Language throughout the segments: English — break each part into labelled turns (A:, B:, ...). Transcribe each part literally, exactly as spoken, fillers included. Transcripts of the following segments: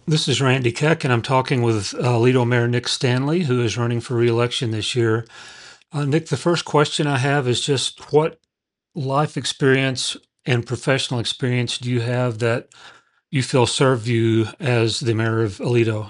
A: This is Randy Keck, and I'm talking with uh, Lido Mayor Nick Stanley, who is running for reelection this year. Uh, Nick, the first question I have is just what life experience and professional experience do you have that you feel served you as the mayor of Aledo?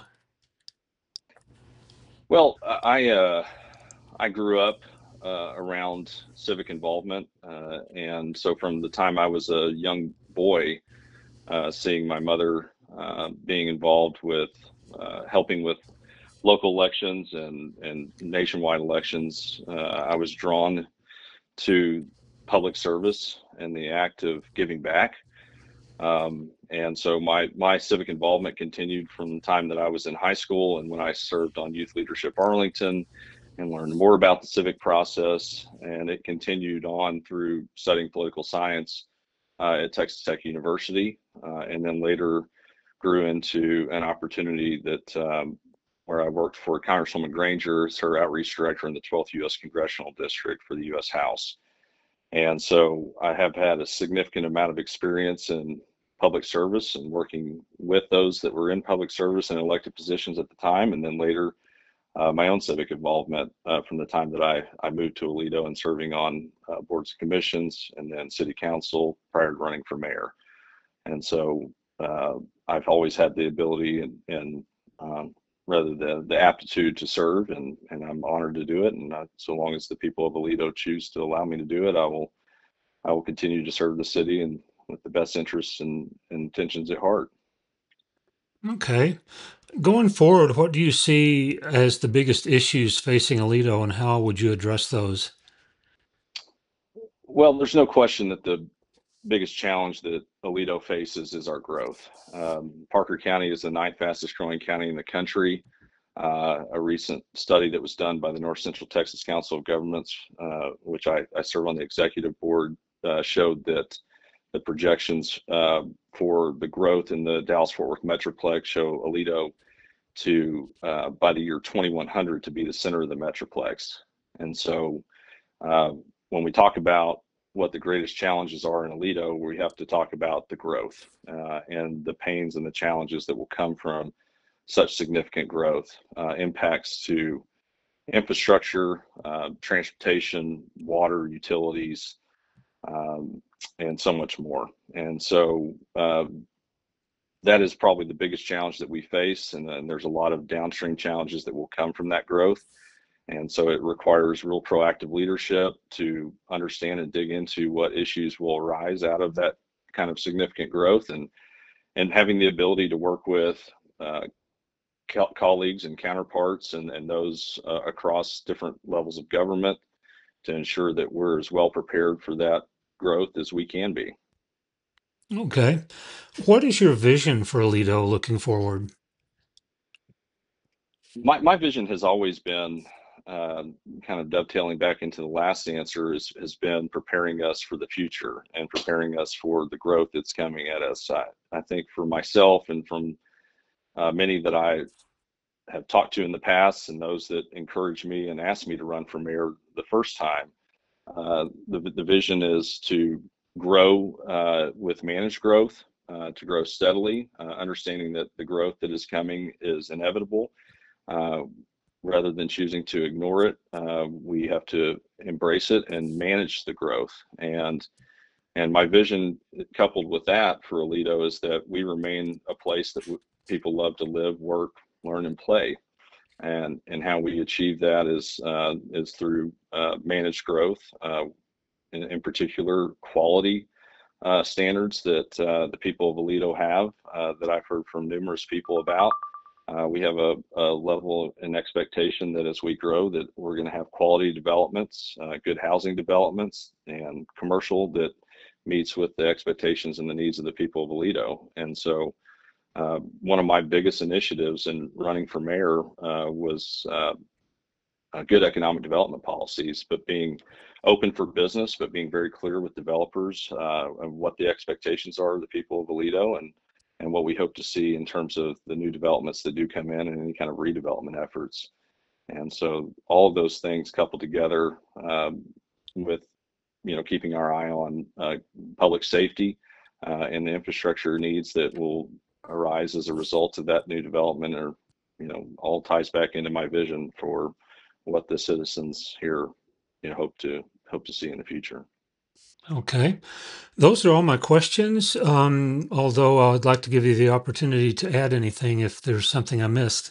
B: Well, I uh, I grew up uh, around civic involvement, uh, and so from the time I was a young boy, uh, seeing my mother uh, being involved with uh, helping with local elections and and nationwide elections, uh, I was drawn to public service and the act of giving back. Um, and so my my civic involvement continued from the time that I was in high school and when I served on Youth Leadership Arlington and learned more about the civic process. And it continued on through studying political science uh, at Texas Tech University, uh, and then later grew into an opportunity that um, where I worked for Congresswoman Granger as her outreach director in the twelfth U S Congressional District for the U S House. And so I have had a significant amount of experience in public service and working with those that were in public service and elected positions at the time, and then later uh, my own civic involvement uh, from the time that I, I moved to Aledo and serving on uh, boards and commissions and then city council prior to running for mayor. And so uh, I've always had the ability and, and um, rather the, the aptitude to serve, and, and I'm honored to do it. And uh, so long as the people of Aledo choose to allow me to do it, I will I will continue to serve the city and with the best interests and, and intentions at heart.
A: Okay. Going forward, what do you see as the biggest issues facing Aledo, and how would you address those?
B: Well, there's no question that the biggest challenge that Aledo faces is our growth. Um, Parker County is the ninth fastest growing county in the country. Uh, a recent study that was done by the North Central Texas Council of Governments, uh, which I, I serve on the executive board, uh, showed that the projections uh, for the growth in the Dallas-Fort Worth Metroplex show Aledo to uh, by the year twenty-one hundred to be the center of the Metroplex. And so uh, when we talk about what the greatest challenges are in Aledo, we have to talk about the growth uh, and the pains and the challenges that will come from such significant growth, uh, impacts to infrastructure, uh, transportation, water, utilities, um, and so much more. And so uh, that is probably the biggest challenge that we face. And then there's a lot of downstream challenges that will come from that growth. And so it requires real proactive leadership to understand and dig into what issues will arise out of that kind of significant growth, and and having the ability to work with uh, co- colleagues and counterparts and, and those uh, across different levels of government to ensure that we're as well prepared for that growth as we can be.
A: Okay. What is your vision for Aledo looking forward?
B: My, my vision has always been uh, kind of dovetailing back into the last answer is, has been preparing us for the future and preparing us for the growth that's coming at us. I, I think for myself and from uh, many that I have talked to in the past and those that encouraged me and asked me to run for mayor the first time, uh, the, the vision is to grow uh, with managed growth, uh, to grow steadily, uh, understanding that the growth that is coming is inevitable. Uh, Rather than choosing to ignore it, uh, we have to embrace it and manage the growth. And and my vision, coupled with that for Aledo, is that we remain a place that w- people love to live, work, learn, and play. And and how we achieve that is uh, is through uh, managed growth, uh, in, in particular quality uh, standards that uh, the people of Aledo have, uh, that I've heard from numerous people about. Uh, we have a, a level and expectation that as we grow, that we're going to have quality developments, uh, good housing developments, and commercial that meets with the expectations and the needs of the people of Aledo. And so, uh, one of my biggest initiatives in running for mayor uh, was uh, uh, good economic development policies, but being open for business, but being very clear with developers uh, and what the expectations are of the people of Aledo, and and what we hope to see in terms of the new developments that do come in and any kind of redevelopment efforts. And so all of those things coupled together um, with you know keeping our eye on uh, public safety uh, and the infrastructure needs that will arise as a result of that new development are, you know, all ties back into my vision for what the citizens here, you know, hope to hope to see in the future.
A: Okay. Those are all my questions. Um, although I'd like to give you the opportunity to add anything if there's something I missed.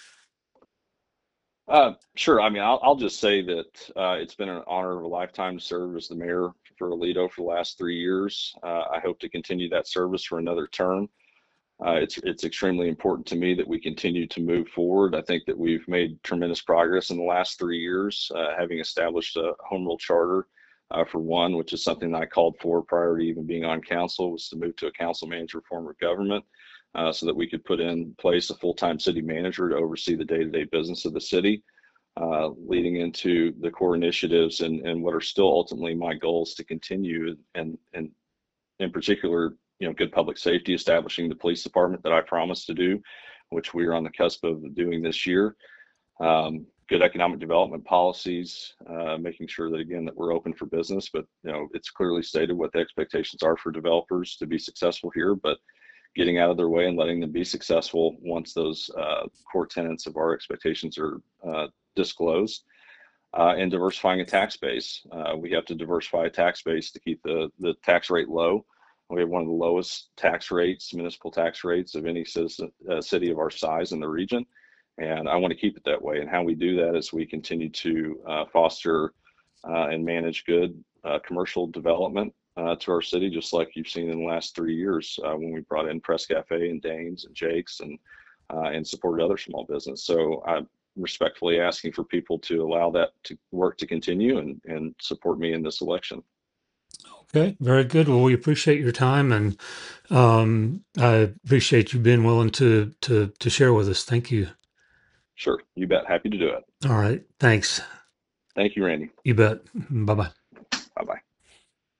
B: Uh, sure. I mean, I'll, I'll just say that uh, it's been an honor of a lifetime to serve as the mayor for Aledo for the last three years. Uh, I hope to continue that service for another term. Uh, it's it's extremely important to me that we continue to move forward. I think that we've made tremendous progress in the last three years, uh, having established a home rule charter uh, for one, which is something that I called for prior to even being on council, was to move to a council manager form of government uh, so that we could put in place a full-time city manager to oversee the day-to-day business of the city, uh, leading into the core initiatives and, and what are still ultimately my goals to continue and, and in particular, you know, good public safety, establishing the police department that I promised to do, which we are on the cusp of doing this year. Um, good economic development policies, uh, making sure that again that we're open for business, but you know it's clearly stated what the expectations are for developers to be successful here, but getting out of their way and letting them be successful once those uh, core tenets of our expectations are uh, disclosed. Uh, and diversifying a tax base. Uh, we have to diversify a tax base to keep the, the tax rate low. We have one of the lowest tax rates, municipal tax rates of any citizen, uh, city of our size in the region. And I want to keep it that way. And how we do that is we continue to uh, foster uh, and manage good uh, commercial development uh, to our city, just like you've seen in the last three years uh, when we brought in Press Cafe and Danes and Jake's and uh, and supported other small business. So I respectfully asking for people to allow that to work to continue and, and support me in this election.
A: Okay, very good. Well, we appreciate your time, and um, I appreciate you being willing to to to share with us. Thank you.
B: Sure, you bet. Happy to do it.
A: All right, thanks.
B: Thank you, Randy.
A: You bet. Bye bye.